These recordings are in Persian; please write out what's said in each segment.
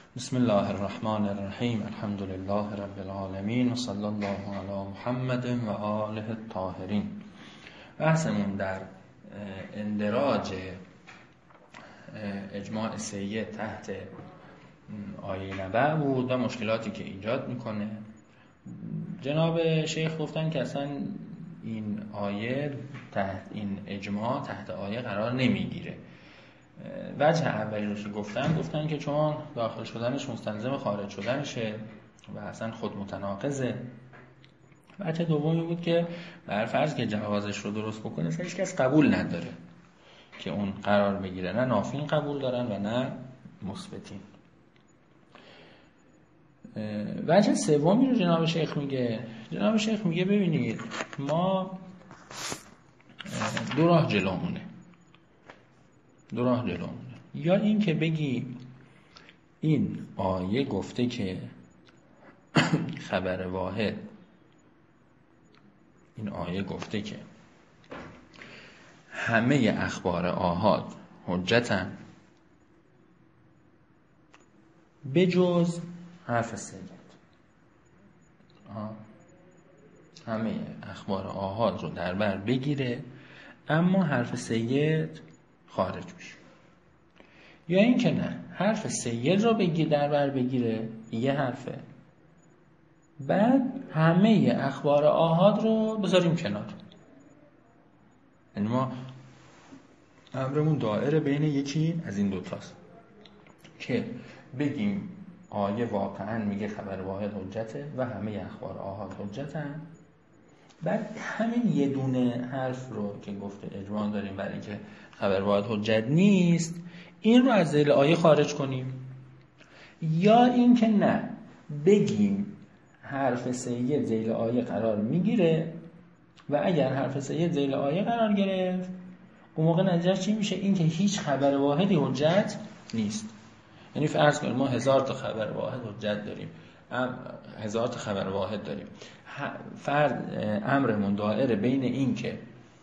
بسم الله الرحمن الرحیم. الحمد لله رب العالمین و صلی الله علی محمد و آله الطاهرین. بحثمون در اندراج اجماع سید تحت آیه نبع بود و مشکلاتی که ایجاد میکنه. جناب شیخ گفتن که اصلا این آیه این اجماع تحت آیه قرار نمیگیره. وجه اولی رو که گفتن که چون داخل شدنش مستلزم خارج شدنشه و اصلا خود متناقضه. وجه دومی بود که بر فرض که جوازش رو درست بکنه هیچ کس قبول نداره که اون قرار بگیره، نه نافین قبول دارن و نه مثبتین. وجه سومی رو جناب شیخ میگه ببینید ما دو راه جلومونه. یا این که بگی این آیه گفته که خبر واحد، این آیه گفته که همه اخبار آحاد حجتن بجز حرف سید. همه اخبار آحاد رو در بر بگیره اما حرف سید خارج میشه. یا این که نه، حرف سید رو در بر بگیره، یه حرفه، بعد همه اخبار آحاد رو بذاریم کنار. یعنی ما امرمون دائره بین یکی از این دوتاست که بگیم آیه واقعا میگه خبر واحد حجته و همه اخبار آحاد حجتن، بعد همین یه دونه حرف رو که گفته اجماع داریم برای اینکه خبر واحد حجت نیست، این رو از ذیل آیه خارج کنیم. یا این که نه، بگیم حرف سید ذیل آیه قرار میگیره و اگر حرف سید ذیل آیه قرار گرفت اون موقع نتیجه چی میشه؟ این که هیچ خبر واحدی حجت نیست. یعنی فرض کنیم ما 1000 تا خبر واحد حجت داریم، 1000 تا خبر واحد داریم. امرمون دائره بین این که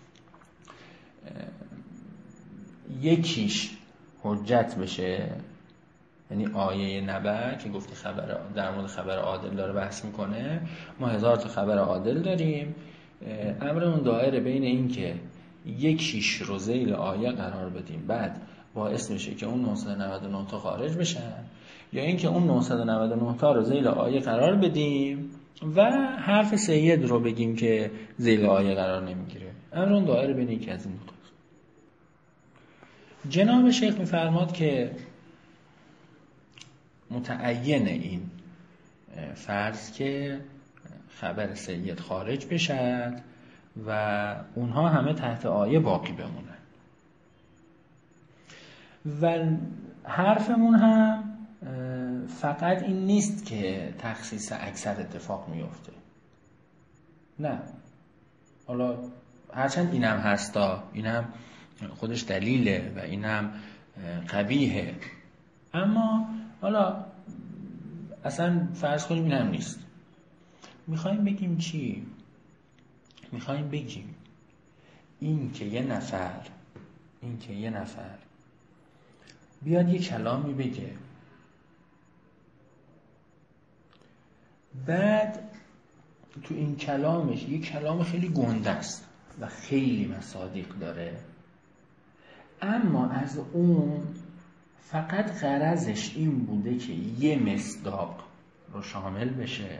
یکیش حجت بشه، یعنی آیه نبع که گفته خبر در مورد خبر عادل داره بحث میکنه، ما 1000 تا خبر عادل داریم، امرمون دائره بین این که یکیش رو ذیل آیه قرار بدیم بعد باعث میشه که اون 999 تا خارج بشن، یا این که اون 999 تا رو ذیل آیه قرار بدیم و حرف سید رو بگیم که ذیل آیه قرار نمیگیره. امرون دائره بین یکی از این دو تاست. جناب شیخ میفرماد که متعین این فرض که خبر سید خارج بشد و اونها همه تحت آیه باقی بمونن و حرفمون هم فقط این نیست که تخصیص اکثر اتفاق میفته. نه، حالا هرچند اینم هستا، اینم خودش دلیله و اینم قبیحه، اما حالا اصلا فرض کنیم اینم نیست. میخوایم بگیم چی؟ میخوایم بگیم این که یه نفر بیاد یه کلامی بگه، بعد تو این کلامش یه کلام خیلی گنده است و خیلی مصادیق داره، اما از اون فقط غرضش این بوده که یه مصداق رو شامل بشه،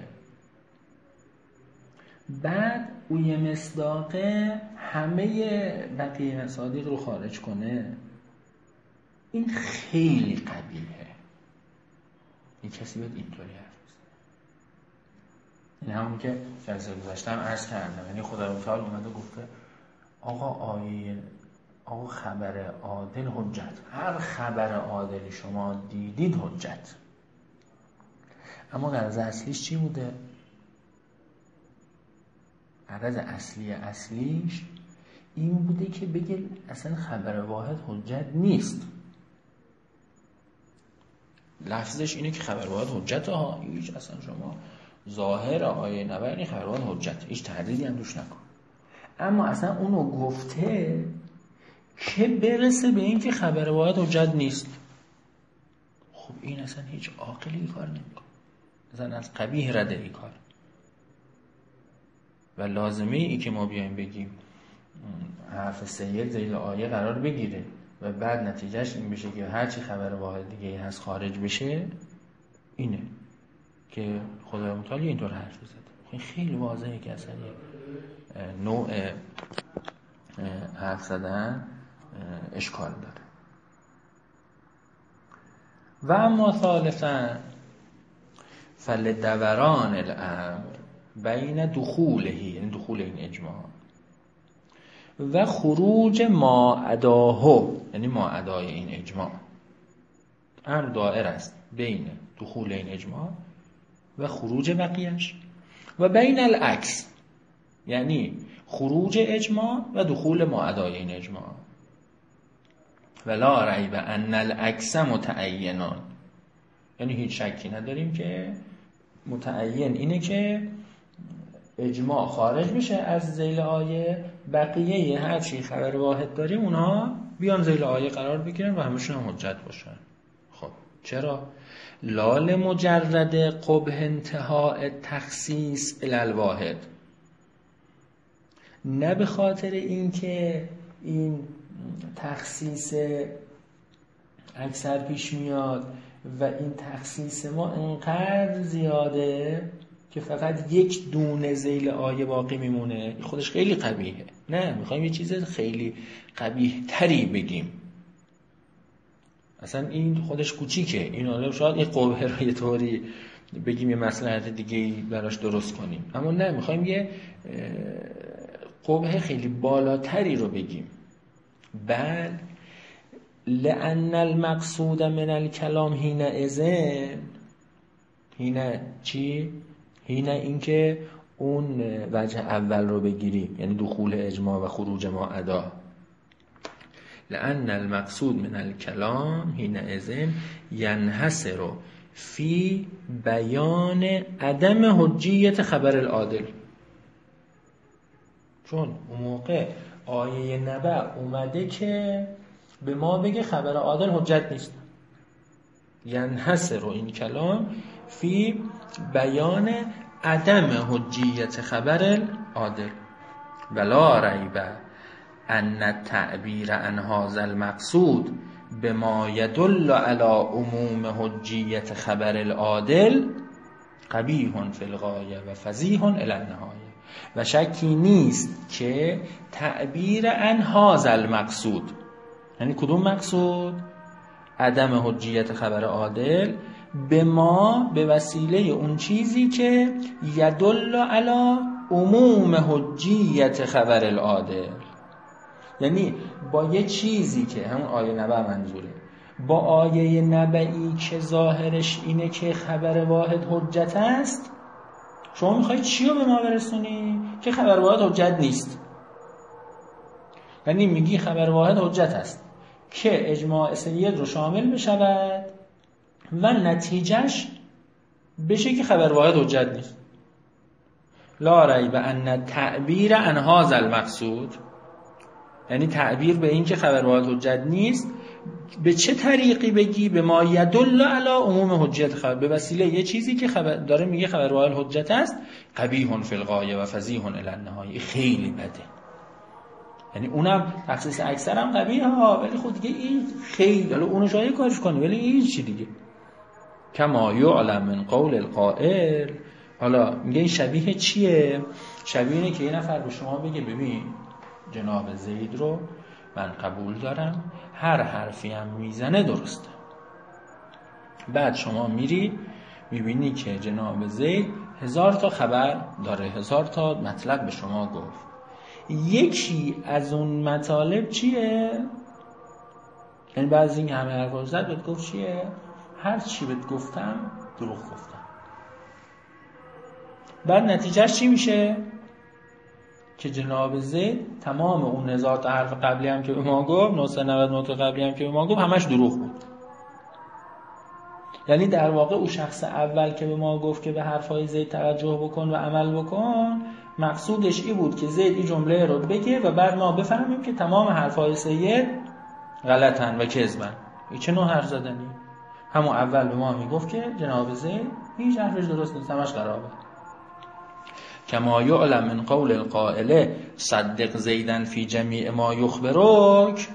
بعد اون یه مصداقه همه بقیه مصادیق رو خارج کنه. این خیلی قبیحه. این کسی باید اینطوری حرف بزنه. این همون که جلسه گذاشتم عرض کردم، یعنی خدای متعال اومده گفته آقا خبر عادل حجت، هر خبر عادلی شما دیدید حجت. اما غرض اصلیش چی بوده؟ غرض اصلیش این بوده که بگه اصلا خبر واحد حجت نیست. لفظش اینه که خبر واحد حجت ها، هیچ اصلا شما ظاهر آیه نبع یعنی خبر واحد حجت، هیچ تردیدی هم دوش نکن. اما اصلا اونو گفته که برسه به این که خبر واحد حجت نیست. خب این اصلا هیچ عاقلی کار نمیکنه، اصلا از قبیح رده ای کار. و لازمه ای که ما بیایم بگیم حرف سید ذیل آیه قرار بگیره و بعد نتیجهش این بشه که هرچی خبر واحد دیگه هست خارج بشه، اینه که خدای متعال اینطور حرف زده. این خیلی واضحه که اصلا نوع حرف زدن اشکال داره. و اما ثالثا فلدوران الامر بین دخوله، یعنی دخول این اجماع، و خروج ما عداه، یعنی ما عدای این اجماع. امر دائر است بین دخول این اجماع و خروج بقیهش، و بین العکس، یعنی خروج اجماع و دخول ما عدای این اجماع. ولا ریب ان العکس متعینان، یعنی هیچ شکی نداریم که متعین اینه که اجماع خارج بشه از ذیل آیه، بقیه هر چی خبر واحد داریم اونها بیان ذیل آیه قرار بگیرن و همشون هم حجت باشن. خب چرا؟ لال مجرد قبح انتهاء تخصیص الی الواحد، نه به خاطر اینکه این تخصیص اکثر پیش میاد و این تخصیص ما انقدر زیاده که فقط یک دونه ذیل آیه باقی میمونه، خودش خیلی قبیحه. نه، میخوایم یه چیز خیلی قبیح تری بگیم. اصلا این خودش کوچیکه، این حالا شاید این قبح رو یه طوری بگیم یه مصلحت دیگه براش درست کنیم، اما نه، میخوایم یه قبح خیلی بالاتری رو بگیم. بل لأن المقصود من الکلام هین اذن، هین چی؟ هین این که اون وجه اول رو بگیریم، یعنی دخول اجماع و خروج ما عدا. لأن المقصود من الکلام هین اذن ینحصر فی بیان عدم حجیت خبر العادل. چون اون موقع آیه نبأ اومده که به ما بگه خبر عادل حجت نیست. ینحصر این کلام فی بیان عدم حجیت خبر العادل. ولا ریب ان التعبیر عن هذا المقصود بما يدل على عموم حجیت خبر العادل قبیح فی الغایه و فضیح الی النهایه. و شکی نیست که تعبیر عن هذا المقصود، یعنی کدوم مقصود؟ عدم حجیت خبر عادل، به ما به وسیله اون چیزی که یدل علی عموم حجیت خبر العادل، یعنی با یه چیزی که همون آیه نبأ منظوره، با آیه نبئی که ظاهرش اینه که خبر واحد حجت است، شما میخوایی چی رو به ما برسونی؟ که خبر واحد حجت نیست. یعنی میگی خبر واحد حجت است که اجماع سید رو شامل بشود و نتیجهش بشه که خبر واحد حجت نیست. لا ریب ان تعبیر عن هذا المقصود، یعنی تعبیر به این که خبر واحد حجت نیست به چه طریقی بگی؟ به ما یدل علی عموم حجیت خبر، به وسیله یه چیزی که داره میگه خبر واحد حجت است، قبیح فی الغایه و فضیح الی النهایه، خیلی بده. یعنی اونم تخصیص اکثر هم قبیحه ها، ولی خود دیگه این خیلی، حالا اونو شاید کارش کنه ولی این چی دیگه. کما یعلم من قول القائل، حالا میگه این شبیه چیه؟ شبیه اینه که یه نفر به شما بگه ببین جناب زید رو من قبول دارم، هر حرفی هم میزنه درسته. بعد شما میری میبینی که جناب زید 1000 تا خبر داره، 1000 تا مطلب به شما گفت. یکی از اون مطالب چیه؟ یعنی بعضی این همه حرفا زد بهت گفت چیه؟ هر چی بهت گفتم دروغ گفتم. بعد نتیجهش چی میشه؟ که جناب زید تمام اون 1000 تا حرف قبلی هم که به ما گفت، 999 تا قبلی هم که به ما گفت، همش دروغ بود. یعنی در واقع اون شخص اول که به ما گفت که به حرفای زید توجه بکن و عمل بکن، مقصودش این بود که زید این جمله رو بگه و بعد ما بفهمیم که تمام حرفای سید غلطن و کذبن. این چه نوع حرف زدنی؟ همون اول به ما میگفت که جناب زید هیچ حرفش درست نیست، همش خرابه. کما یعلم من قول القائل صدق زیدن فی جمیع ما یخبرک.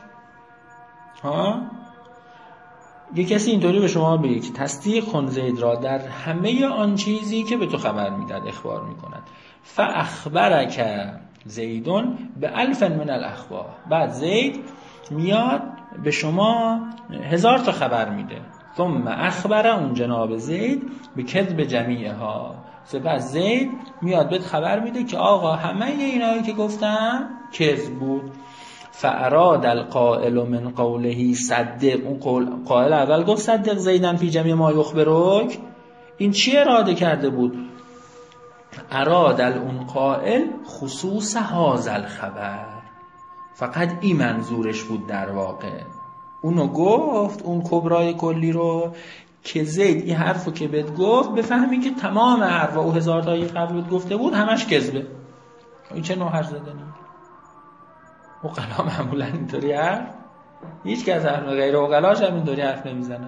یه کسی اینطوری به شما بگه که تصدیق کن زید را در همه آن چیزی که به تو خبر میداد، اخبار میکند. فاخبرک زیدون به الف من الاخبار. بعد زید میاد به شما 1000 تا خبر میده. ثم اخبر اون جناب زید به کذب جمیعها. سپس زید میاد بهت خبر میده که آقا همه اینایی که گفتم کذب بود. فاراد القائل من قوله صدق. اون قائل اول گفت صدق زیدن فی جمیع ما یخبرک. این چی اراده کرده بود؟ اراد اون قائل خصوص هذا الخبر. فقط این منظورش بود در واقع. اونو گفت اون کبرای کلی رو که زید این حرفو که بهت گفت بفهمی که تمام حرف و 1000 تایی قبل بهت گفته بود همش کذبه. این چه نوع حرف زدنی؟ عقلا معمولا اینطوری حرف هیچ کس حرف غیر عقلاش هم اینطوری حرف نمیزنه.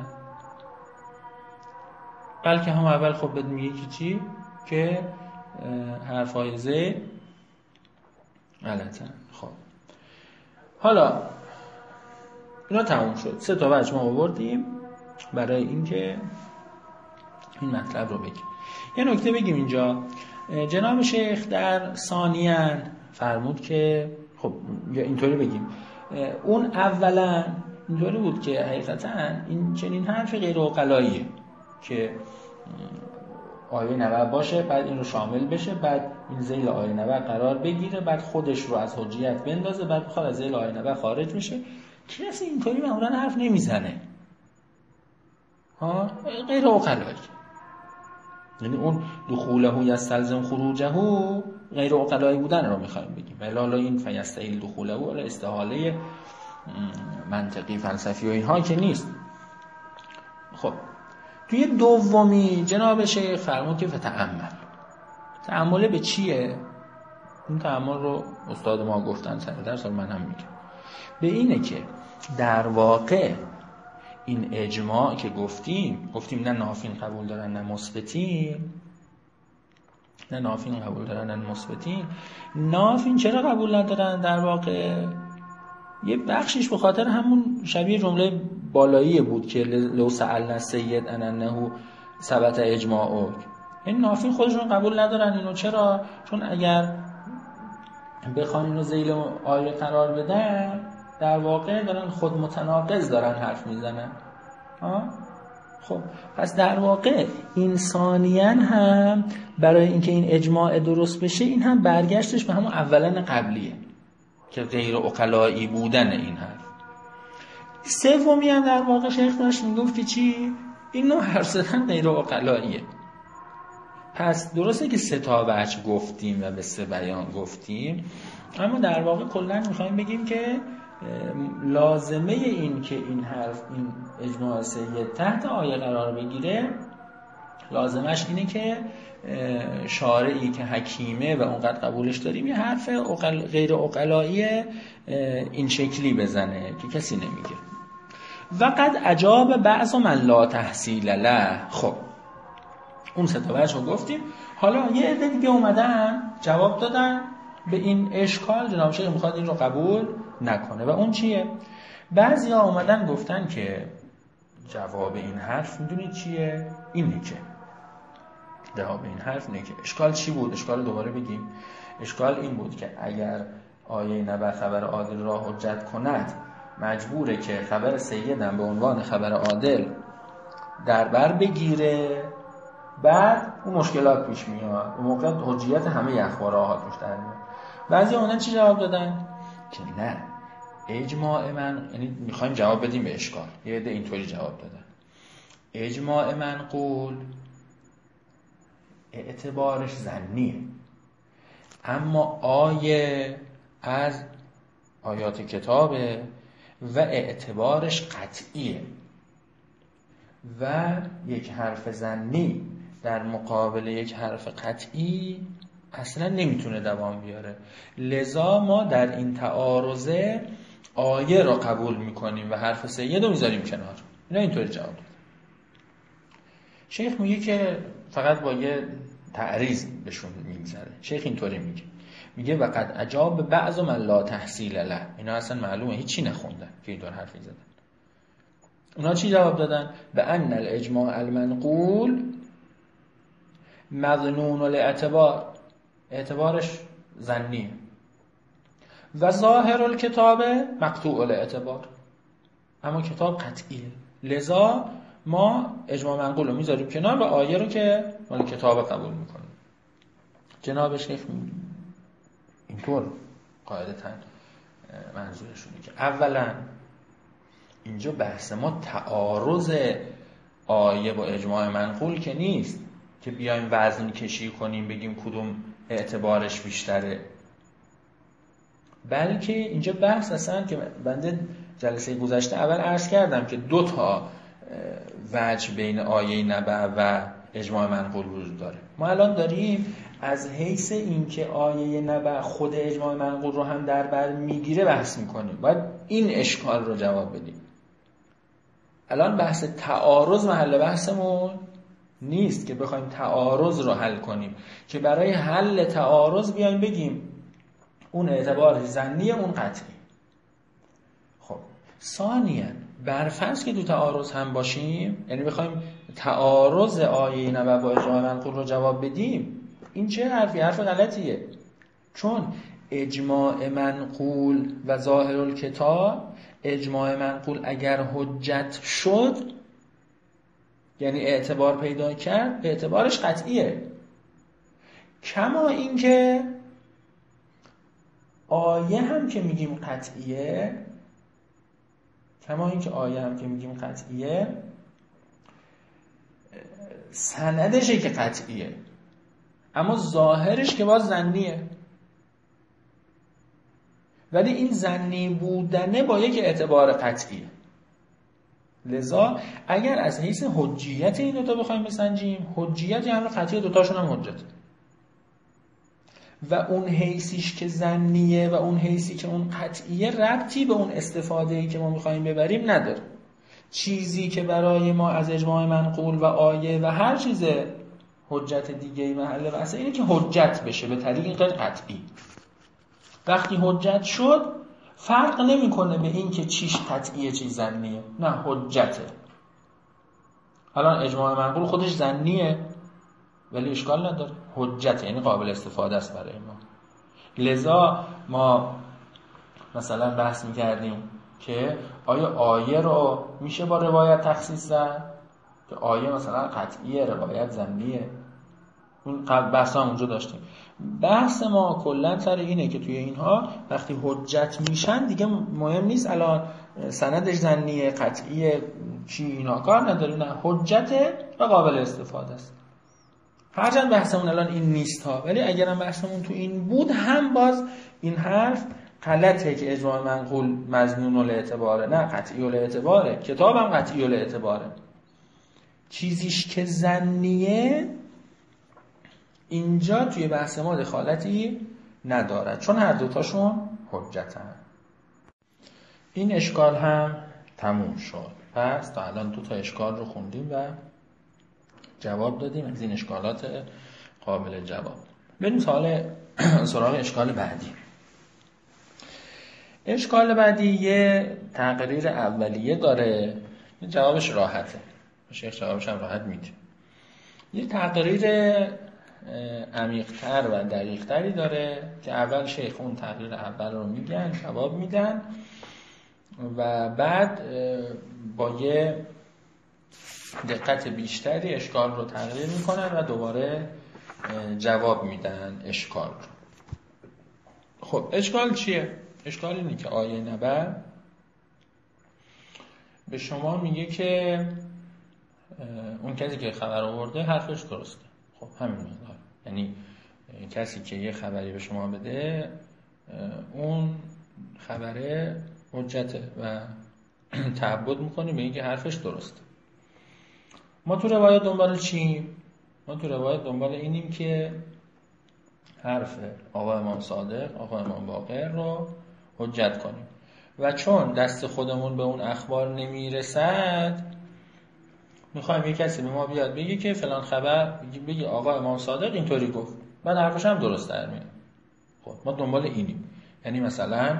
بلکه هم اول خب بهت میگه که چی؟ که حرفای زید غلطه. خب حالا اینا تموم شد. 3 تا وجه ما آوردیم برای اینکه این مطلب رو بگیم. یه نکته بگیم اینجا. جناب شیخ در ثانیاً فرمود که خب یا اینطوری بگیم، اون اولا اینطوری بود که حقیقتاً این چنین حرف غیر عقلاییه که آیه 90 باشه، بعد این رو شامل بشه، بعد این ذیل آیه 90 قرار بگیره، بعد خودش رو از حجیت بندازه، بعد بخواد از ذیل آیه 90 خارج بشه. کسی اینطوری معمولا حرف نمیزنه. غیر عقلایی. یعنی اون دخوله یستلزم خروجه غیر عقلایی بودن رو میخوایم بگیم. ولی حالا این فیستحیل دخوله و استحاله منطقی فلسفی و اینها که نیست. خب توی دومی جناب شیخ فرمود که فتأمل. تأمل به چیه؟ این تأمل رو استاد ما گفتن سر درس، من هم میگم. به اینه که در واقع این اجماع که گفتیم نه نافین قبول دارن نه مثبتین، نه نافین قبول دارن نه مثبتین. نافین چرا قبول ندارن؟ در واقع یه بخشش به خاطر همون شبیه جمله بالایی بود که لو سألنا السید انه ثبت اجماع. این نافین خودشون قبول ندارن اینو. چرا؟ چون اگر بخوان اینو ذیل آیه قرار بدن در واقع دارن خود متناقض دارن حرف میزنن. خب پس در واقع انسانیاً هم برای اینکه این اجماع درست بشه این هم برگشتش به همون اولن قبلیه که غیر عقلایی بودن این حرف. سومی هم در واقع شیخ داشت میگفت که چی؟ این نوع حرف زدن غیر عقلاییه. پس درسته که 3 تا وجه گفتیم و به 3 بیان گفتیم، اما در واقع کلاً میخوایم بگیم که لازمه این که این حرف این اجماع سید تحت آیه قرار بگیره، لازمش اینه که شارعی که حکیمه و اونقدر قبولش داریم یه حرف غیر عقلایی این شکلی بزنه که کسی نمیگه. وقد اجاب بعض من لا تحصیل له. خب اون 3 تا وجه رو گفتیم. حالا یه عده دیگه اومدن جواب دادن به این اشکال. جناب شیخ میخواد این رو قبول نکنه و اون چیه؟ بعضیا اومدن گفتن که جواب این حرف میدونید چیه؟ اینه که جواب این حرف اینه که اشکال چی بود؟ اشکال دوباره بگیم. اشکال این بود که اگر آیه 90 خبر عادل را حجت کند مجبوره که خبر سیدم به عنوان خبر عادل در بر بگیره، بعد اون مشکلات پیش میاد، اون موقع حجیت همه اخبار آحاد روش در میاد. بعضی اونا چی جواب دادن؟ که نه اجماع من، یعنی میخوایم جواب بدیم به اشکال، یه عده اینطوری جواب دادن اجماع منقول اعتبارش ظنیه، اما آیه از آیات کتابه و اعتبارش قطعیه و یک حرف ظنی در مقابل یک حرف قطعی اصلا نمیتونه دوام بیاره. لذا ما در این تعارضه آیه را قبول میکنیم و حرف سید رو میذاریم کنار. اینا اینطوری جواب داد. شیخ میگه که فقط با یه تعریض بهشون میگذره. شیخ اینطوری میگه وقد اجاب بعض من لا تحصیل له. اینا اصلا معلومه هیچی نخوندن که این دور حرفی زدن. اونا چی جواب دادن؟ به ان الاجماع المنقول مظنون الاعتبار، اعتبارش ظنیه، و ظاهر الکتاب مقطوع الاعتبار، اما کتاب قطعیه. لذا ما اجماع منقول رو میذاریم کنار و آیه رو که مال کتاب قبول میکنیم. جناب شیخ اینطور قاعدتاً منظورشونه که اولا اینجا بحث ما تعارض آیه با اجماع منقول که نیست که بیایم وزن کشی کنیم بگیم کدوم اعتبارش بیشتره، بلکه اینجا بحث اصلا که بنده جلسه گذشته اول عرض کردم که 2 وجه بین آیه نبع و اجماع منقول وجود داره. ما الان داریم از حیث اینکه آیه نبع خود اجماع منقول رو هم در بر میگیره بحث میکنیم. باید این اشکال رو جواب بدیم. الان بحث تعارض محل بحثمون نیست که بخوایم تعارض رو حل کنیم، که برای حل تعارض بیایم بگیم اون اعتبار ظنیه اون قطعی. خب ثانیاً برفرض که تو تعارض هم باشیم، یعنی بخوایم تعارض آیه نبع با اجماع منقول رو جواب بدیم، این چه حرفی؟ حرف غلطیه. چون اجماع منقول و ظاهر الکتاب، اجماع منقول اگر حجت شد یعنی اعتبار پیدا کرد، اعتبارش قطعیه. کما اینکه آیه هم که میگیم قطعیه، سندشه که قطعیه، اما ظاهرش که باز ظنیه. ولی این ظنی بودنه با یک اعتبار قطعیه. لذا اگر از حیث حجیت این 2 تا بخوایم بسنجیم، حجیت یعنی قطعیه، 2 تاشون هم حجته. و اون حیثیش که ظنیه و اون حیثی که اون قطعیه ربطی به اون استفاده‌ای که ما می‌خوایم ببریم نداره. چیزی که برای ما از اجماع منقول و آیه و هر چیز حجت دیگه‌ای محل بحثه اینه که حجت بشه به طریق قطعی. وقتی حجت شد فرق نمی‌کنه به این که چیش قطعیه چیز ظنیه، نه حجته. الان اجماع منقول خودش ظنیه ولی اشکال نداره، حجت یعنی قابل استفاده است برای ما. لذا ما مثلا بحث می‌کردیم که آیا آیه رو میشه با روایت تخصیص زد؟ که آیه مثلا قطعیه، روایت ظنیه. اون بحث هم اونجا داشتیم. بحث ما کلا سر اینه که توی اینها وقتی حجت میشن دیگه مهم نیست الان سندش ظنیه قطعیه چی، اینا کار نداره، نه حجته و قابل استفاده است. هرچند بحثمون الان این نیست ها، ولی اگرم بحثمون تو این بود هم باز این حرف غلطه که اجماع منقول مظنون الاعتباره، نه قطعی الاعتباره. کتاب هم قطعی الاعتباره. چیزیش که ظنیه اینجا توی بحث ما دخالتی ندارد، چون هر 2 تاشون حجتن. این اشکال هم تموم شد. پس تا الان 2 تا اشکال رو خوندیم و جواب دادیم از این اشکالات قابل جواب. بریم سراغ اشکال بعدی. اشکال بعدی یه تقریر اولیه داره، جوابش راحته، شیخ جوابش هم راحت میده. یه تقریر عمیق‌تر و دقیق‌تری داره که اول شیخ اون تقریر اول رو میگن، جواب میدن و بعد با یه دقت بیشتری اشکال رو تقریر میکنن و دوباره جواب میدن اشکال رو. خب اشکال چیه؟ اشکال اینه که آیه نبع به شما میگه که اون کسی که خبر آورده حرفش درسته. خب همین مقدار، یعنی کسی که یه خبری به شما بده اون خبره حجته و تعبد میکنی به اینکه حرفش درسته. ما تو روایت دنبال چیم؟ ما تو روایت دنبال اینیم که حرف آقا امام صادق، آقا امام باقر رو حجت کنیم و چون دست خودمون به اون اخبار نمیرسد میخوایم یک کسی به ما بیاد بگه که فلان خبر، بگی آقا امام صادق اینطوری گفت، بعد حرفش هم درست در میاد. خب ما دنبال اینیم. یعنی مثلا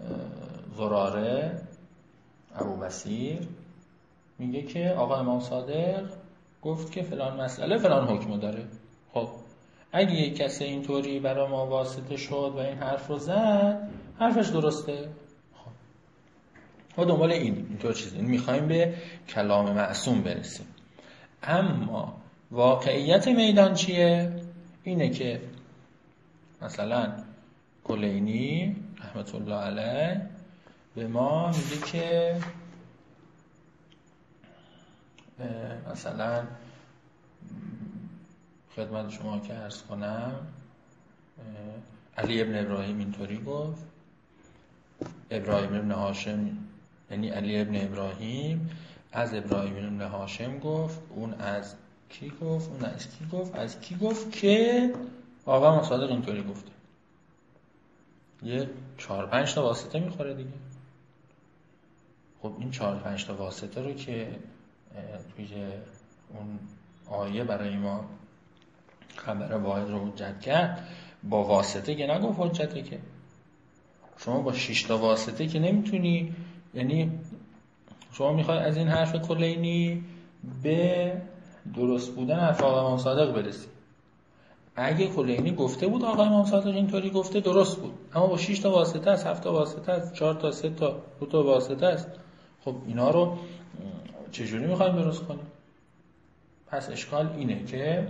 زراره ابوبصیر میگه که آقا امام صادق گفت که فلان مسئله فلان حکم داره. خب اگه یک کسی اینطوری برای ما واسطه شد و این حرف رو زد، حرفش درسته. خب ما دنبال اینطور چیزی میخوایم به کلام معصوم برسیم. اما واقعیت میدان چیه؟ اینه که مثلا کلینی رحمت الله علیه به ما میگه که مثلا خدمت شما که عرض کنم علی ابن ابراهیم اینطوری گفت، ابراهیم ابن هاشم، یعنی علی ابن ابراهیم از ابراهیم ابن هاشم گفت، اون از کی گفت، اون از کی گفت، از کی گفت که آقا امام صادق اینطوری گفته. یه 4-5 تا واسطه میخوره دیگه. خب این 4-5 تا واسطه رو که توی اون آیه برای ما خبر واحد رو حجت کرد، با واسطه که نگفت حجته، که شما با 6 تا واسطه که نمیتونی، یعنی شما میخوای از این حرف کلینی به درست بودن حرف آقا امام صادق برسی. اگه کلینی گفته بود آقا امام صادق اینطوری گفته، درست بود، اما با 6 تا واسطه است، 7 تا واسطه است، 4 تا، 3 تا، 2 تا واسطه است. خب اینا رو چجوری میخوایم درست کنیم؟ پس اشکال اینه که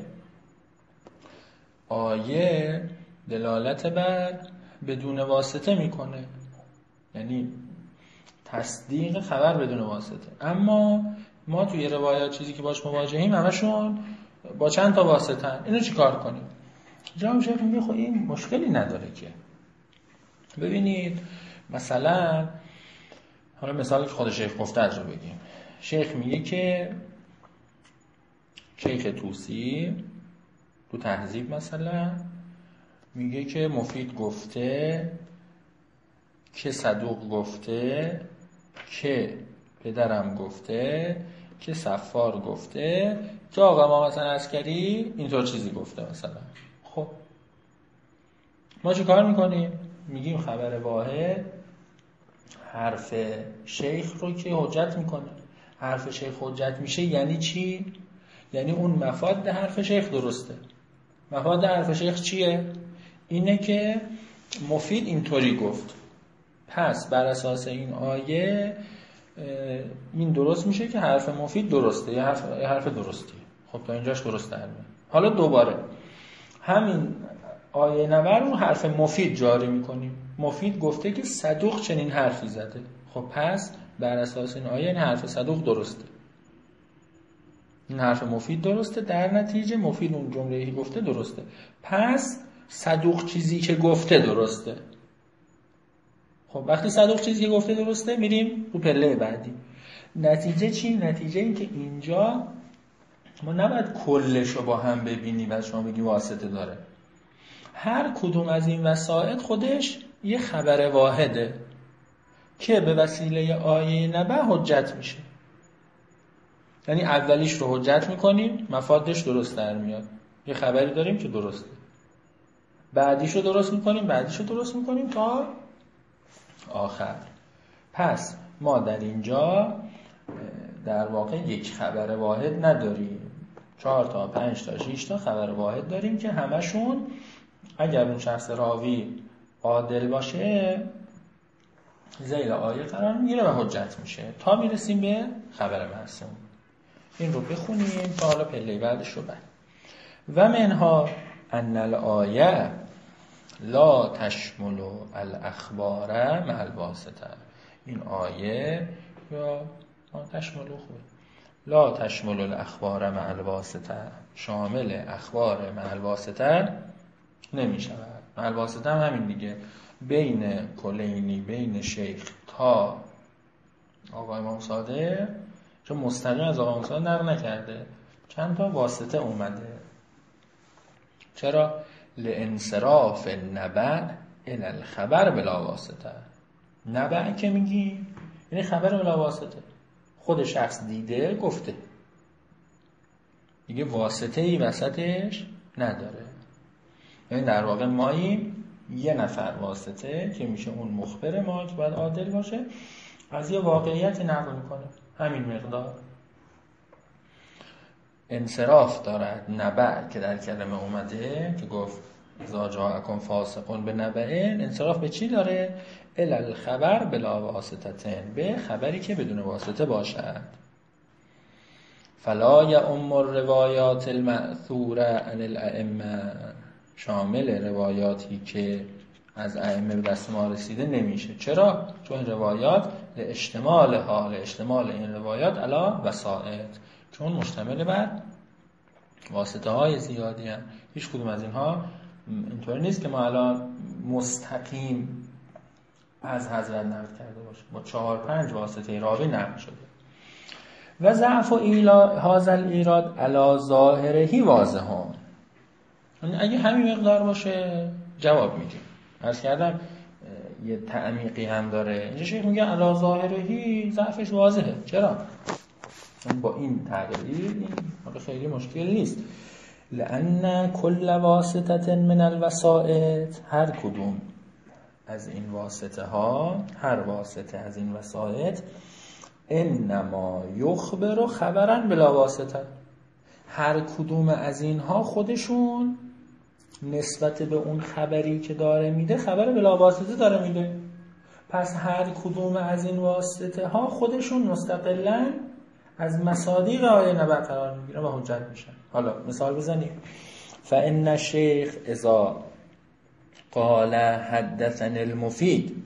آیه دلالت بر بدون واسطه میکنه، یعنی تصدیق خبر بدون واسطه. اما ما توی روایات چیزی که باش مواجهیم همشون با چند تا واسطه. اینو چی کار کنیم؟ جواب شیخ میگه خب این مشکلی نداره که. ببینید مثلا حالا مثال که خود شیخ گفته رو بگیم. شیخ میگه که شیخ طوسی تو تهذیب مثلا میگه که مفید گفته، که صدوق گفته، که پدرم گفته، که صفار گفته، که آقا ما مثلا عسکری اینطور چیزی گفته مثلا. خب ما چه کار میکنیم؟ میگیم خبر واحد حرف شیخ رو که حجت میکنه. حرف شیخ حجت میشه یعنی چی؟ یعنی اون مفاد حرف شیخ درسته. مفاد حرف شیخ چیه؟ اینه که مفید اینطوری گفت، پس بر اساس این آیه این درست میشه که حرف مفید درسته، یه حرف درستیه. خب تا اینجاش درست در میاد. حالا دوباره همین آیه نبر رو حرف مفید جاری میکنیم. مفید گفته که صدوق چنین حرفی زده. خب پس بر اساس این آیه این حرف صدوق درسته، این حرف مفید درسته، در نتیجه مفید اون جمله‌ای گفته درسته، پس صدوق چیزی که گفته درسته. خب وقتی صدوق چیزی که گفته درسته، میریم رو پله بعدی. نتیجه چی؟ نتیجه این که اینجا ما نباید کلش رو با هم ببینیم و شما بگی واسطه داره. هر کدوم از این وسائط خودش یه خبر واحده که به وسیله آیه نبع حجت میشه. یعنی اولیش رو حجت میکنیم، مفادش درست در میاد، یه خبری داریم که درسته. بعدیش رو درست میکنیم، بعدیش رو درست میکنیم تا آخر. پس ما در اینجا در واقع یک خبر واحد نداریم، 4 تا 5 تا 6 تا خبر واحد داریم که همشون اگر اون شخص راوی عادل باشه ذیل آیه قرار میگیره و حجت میشه تا میرسیم به خبر معصوم. این رو بخونیم تا حالا پله بعدش رو بعد. و منها ان الآیه لا تشمل الاخبار مع الواسطه. این آیه یا تشمل خوبه، لا تشمل الاخبار مع الواسطه، شامل اخبار مع الواسطه نمی شود. مع الواسطه هم همین دیگه، بین کلینی، بین شیخ تا آقا امام صادق، چون مستقیم از آقا امام صادق نقل نکرده، چند تا واسطه اومده. چرا؟ لانصراف النبع الی الخبر بلا واسطه. نبع که میگی یعنی خبر بلا واسطه، خود شخص دیده گفته، دیگه واسطه‌ای وسطش نداره. یعنی در واقع ماییم یه نفر واسطه که میشه اون مخبر ما که باید عادل باشه، از یه واقعیت نقل میکنه، همین مقدار. انصراف دارد نبع که در کلمه اومده که گفت اذا جاءکم فاسق بنبأ، انصراف به چی داره؟ الی الخبر بلا واسطه، به خبری که بدون واسطه باشد. فلا یعم الروایات المأثوره عن الائمه، شامل روایاتی که از ائمه به دست ما رسیده نمیشه. چرا؟ چون روایات اشتمال این روایات علی وسائط، چون مشتمل بر واسطه های زیادی هم. هیچ کدوم از اینها اینطور نیست که ما الان مستقیم از حضرت نقل کرده باشیم، با 4-5 واسطه راوی نقل شده. و ضعف هذا الایراد علی ظاهره واضحون، اگه همین مقدار باشه جواب میدیم. عرض کردم یه تعمیقی هم داره. اینجا شیخ میگه علی ظاهره ضعفش واضحه. چرا؟ با این تغییر این خیلی مشکل نیست. لأن كل واسطة من الوسائط، هر کدوم از این واسطه ها، هر واسطه از این وسائط، انما یخبر خبرا بلا واسطه، هر کدوم از اینها خودشون نسبت به اون خبری که داره میده خبر بلا واسطه داره میده. پس هر کدوم از این واسطه ها خودشون مستقلاً از مصادیق آیه نبع قرار میگیرن و حجت میشن. حالا مثال بزنیم. فإن الشیخ اذا قال حدثني المفید،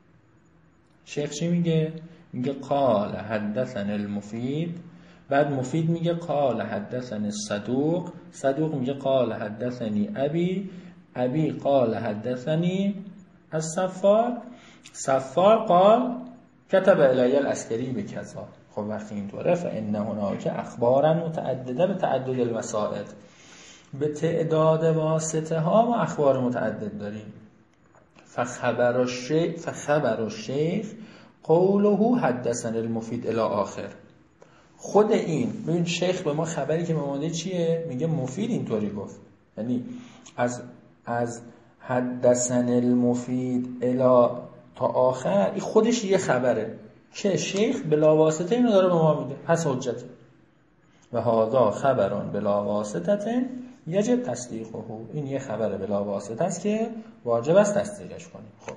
شیخ چی میگه؟ میگه قال حدثني المفید، بعد مفید میگه قال حدثني الصدوق، صدوق میگه قال حدثني ابی قال حدثني الصفار، صفار قال كتب الی العسکری بکذا. خب وقتی اینطوره فإن هناک اخبارا متعدده به تعدد الوسائط، به تعداد واسطه ها و اخبار متعدد داریم. فخبر الشیخ قوله حدثنا المفید الی آخر. خود این ببین شیخ به ما خبری که اومده چیه؟ میگه مفید اینطوری گفت، یعنی از حدثنا المفید الی تا آخر، این خودش یه خبره که شیخ بلا واسطه اینو داره به ما میده، پس حجته. و هذا خبران بلا واسطه یجب تصدیقه، این یه خبر بلا واسطه است که واجب است تصدیقش کنیم. خب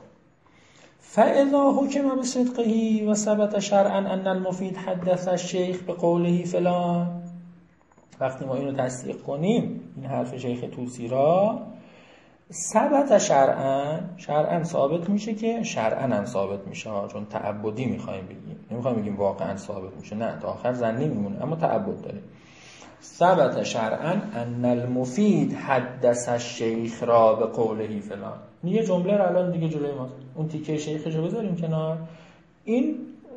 فاذا حکم بصدقه و ثبت شرعا ان المفید حدث الشیخ بقوله فلان، وقتی ما اینو تصدیق کنیم این حرف شیخ طوسی را، ثبت شرعا ثابت میشه، که شرعا هم ثابت میشه چون تعبدی میخوایم بگیم، نمیخوایم بگیم واقعا ثابت میشه، نه تا آخر ظنی میمونه اما تعبد داره. ثبت شرعا ان المفید حدث الشیخ را به قوله فلان. یه جمله رو الان دیگه جلوی ماست، اون تیکه شیخش رو بذاریم کنار، این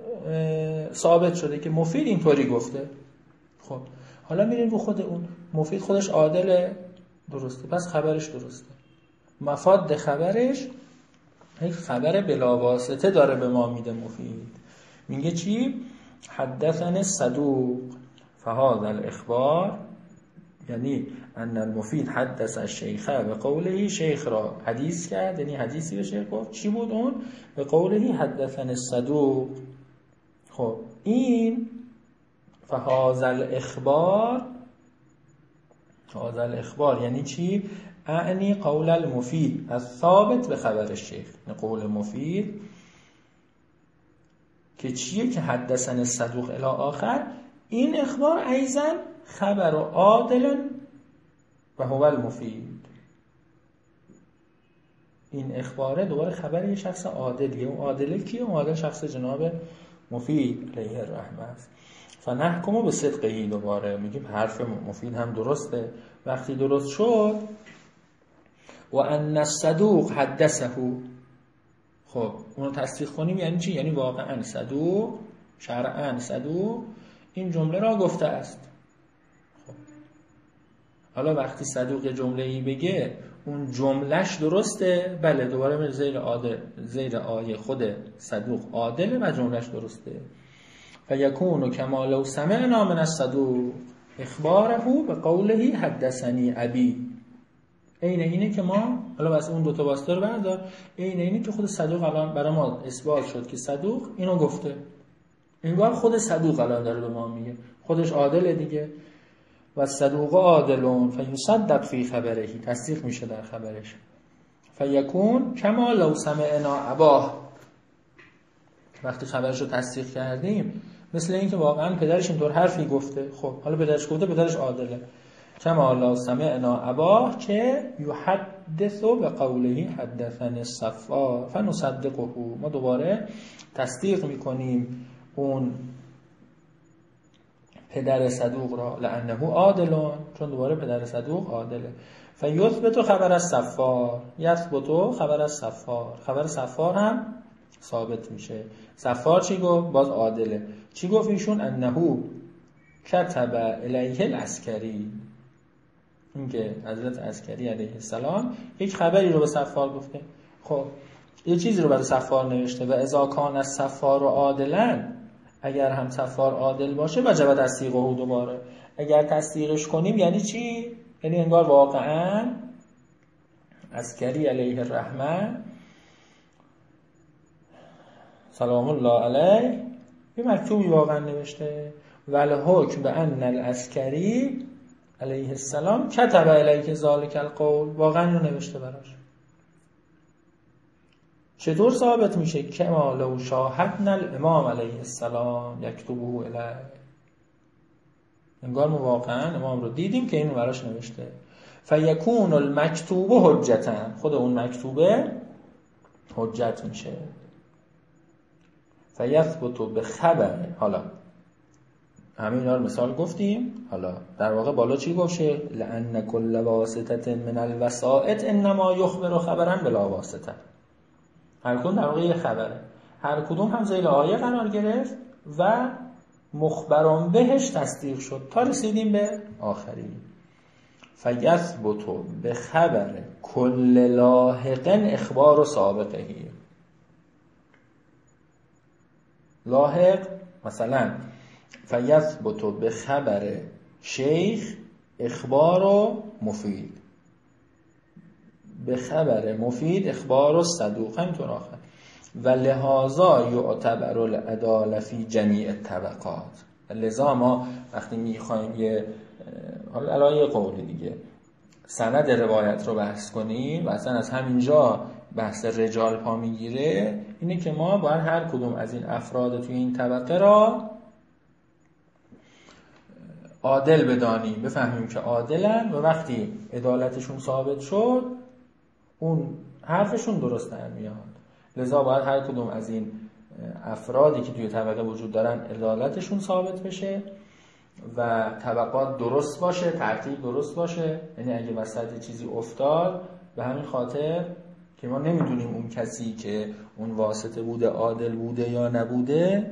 ثابت شده که مفید اینطوری گفته. خب حالا میریم رو خود اون مفید، خودش عادله، درسته، پس خبرش درسته، مفاد خبرش یک خبر بلاواسطه داره به ما میده. مفید میگه چی؟ حدثنا الصدوق فهذا الاخبار، یعنی ان المفید حدث الشیخ به قوله، شیخ را حدیث کرد، یعنی حدیثی به شیخ گفت. چی بود اون؟ به قوله حدثنا الصدوق. خب این فهذا الاخبار، هذا الاخبار یعنی چی؟ اعنی قول المفید از ثابت به خبر الشیخ، قول مفید که چیه؟ که حدثنا الصدوق الی آخر. این اخبار ایضا خبر عادل و هو المفید، این اخباره دوباره خبر یه شخص عادلیه. اون عادله کیه؟ اون عادل شخص جناب مفید علیه الرحمه است. فنحکم به صدقه، دوباره میگیم حرف مفید هم درسته. وقتی درست شد و ان الصدوق حدثه، خب اونو تصدیق کنیم یعنی چی؟ یعنی واقعا صدوق، شرعا صدوق این جمله را گفته است. خب حالا وقتی صدوق جمله‌ای بگه اون جملهش درسته، بله دوباره میره زیر آیه خود صدوق عادله و جملهش درسته. فیکون کما لو سمعنا من الصدوق، اخباره به قوله حدثنی ابی. اینه که ما حالا بس اون دوتا واسطه رو بردار، اینه که خود صدوق الان برای ما اثبات شد که صدوق اینو گفته. انگار خود صدوق الان داره به ما میگه، خودش عادله دیگه. و صدوق عادلون فیصدق فی خبره، تصدیق میشه در خبرش. فیکون کما لو سمعنا اباه، وقتی خبرش رو تصدیق کردیم مثل این که واقعا پدرش اینطور حرفی گفته. خب حالا پدرش گفته، پدرش عادله. کما لو سمعنا اباه که یحدث به قوله حدثنی الصفار فنصدقه، ما دوباره تصدیق میکنیم اون پدر صدوق را، لانه عادلون، چون دوباره پدر صدوق عادله. فیثبت خبر الصفار، یثبت خبر الصفار، خبر صفار هم ثابت میشه. صفار چی گفت؟ باز عادله. چی گفت ایشون؟ انه کتب الیه العسکری، اینکه حضرت عسکری علیه السلام یک خبری رو به صفار گفته. خب یه چیزی رو برای صفار نوشته. و اذا کان الصفار عادلا، اگر هم صفار عادل باشه وجب تصدیقه. دوباره اگر تصدیقش کنیم یعنی چی؟ یعنی انگار واقعا عسکری علیه الرحمه سلام الله علیه یه مکتوبی واقعا نوشته. والحکم به ان العسکری علیه السلام کتب الیک ذالک القول، واقعا رو نوشته براش. چطور ثابت میشه؟ کما لو شاهدنا الامام علیه السلام یکتبه الیه، انگار ما واقعا امام رو دیدیم که اینو براش نوشته. فیکون المکتوب حجتا، خود اون مکتوبه حجت میشه. فیثبت به خبر، حالا همین اینا رو مثال گفتیم. حالا در واقع بالا چی گفته؟ لأن کل واسطه من الوسائط انما یخبر خبرا بلا واسطه. هر کدوم در واقع یه خبره، هر کدوم هم ذیل آیه قرار گرفت و مخبران بهش تصدیق شد تا رسیدیم به آخری. فیثبت به خبر کل لاحق اخبار و سابقه. لاحق مثلا فیثبت به خبر شیخ اخبار و مفید، به خبر مفید اخبار و صدوق، همینطور آخر. و لحاظا یعتبر العدالة فی جمیع الطبقات. لذا ما وقتی میخوایم یه حالا الان یه قولی دیگه سند روایت رو بحث کنیم و اصلا از همینجا بحث رجال پا میگیره، اینه که ما باید هر کدوم از این افراد توی این طبقه را عادل بدانیم، بفهمیم که عادلن و وقتی عدالتشون ثابت شد اون حرفشون درست در میاد. لذا باید هر کدوم از این افرادی که توی طبقه وجود دارن عدالتشون ثابت بشه و طبقات درست باشه، ترتیب درست باشه. یعنی اگه وسط چیزی افتاد، به همین خاطر که ما نمیدونیم اون کسی که اون واسطه بوده عادل بوده یا نبوده،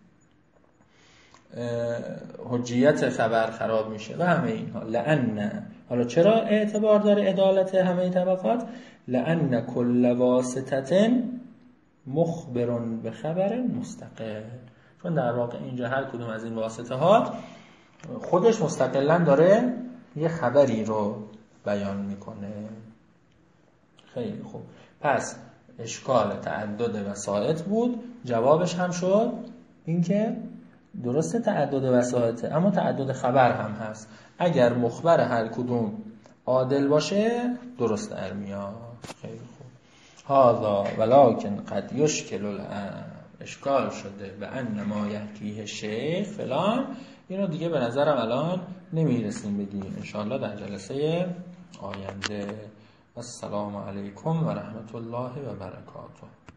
حجیت خبر خراب میشه و همه اینها. لأن، حالا چرا اعتبار داره عدالت همه طبقات؟ لأن کل واسطه مخبر به خبر مستقل، چون در واقع اینجا هر کدوم از این واسطه ها خودش مستقلاً داره یه خبری رو بیان میکنه. خیلی خوب، پس اشکال تعدد وسائط بود، جوابش هم شد اینکه درسته تعدد وسائطه اما تعدد خبر هم هست. اگر مخبر هر کدوم عادل باشه درست در میاد. خیلی خوب. هذا ولکن قد یشکل الامر، اشکال شده به ان ما یحکیه شیخ فلان. اینو دیگه به نظرم الان نمیرسیم بگیم، انشاءالله در جلسه آینده. السلام علیکم و رحمت الله و برکاته.